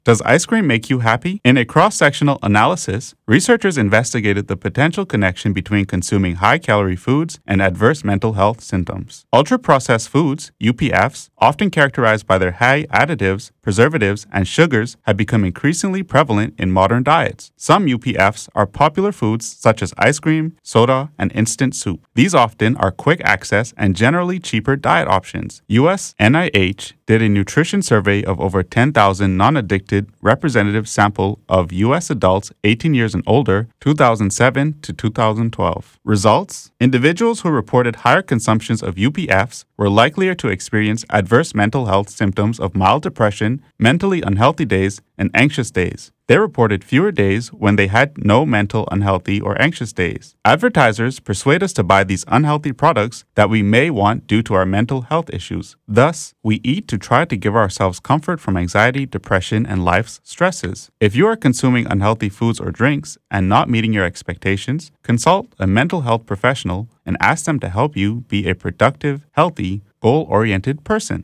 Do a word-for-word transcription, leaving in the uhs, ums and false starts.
Does ice cream make you happy? In a cross-sectional analysis, researchers investigated the potential connection between consuming high-calorie foods and adverse mental health symptoms. Ultra-processed foods, U P Fs, often characterized by their high additives, preservatives, and sugars, have become increasingly prevalent in modern diets. Some U P Fs are popular foods such as ice cream, soda, and instant soup. These often are quick access and generally cheaper diet options. U S N I H did a nutrition survey of over ten thousand non-addicted representative sample of U S adults eighteen years and older, two thousand seven to two thousand twelve. Results? Individuals who reported higher consumptions of U P Fs were likelier to experience adverse mental health symptoms of mild depression, mentally unhealthy days, and anxious days. They reported fewer days when they had no mental unhealthy or anxious days. Advertisers persuade us to buy these unhealthy products that we may want due to our mental health issues. Thus, we eat to try to give ourselves comfort from anxiety, depression, and life's stresses. If you are consuming unhealthy foods or drinks and not meeting your expectations, consult a mental health professional and ask them to help you be a productive, healthy, goal-oriented person.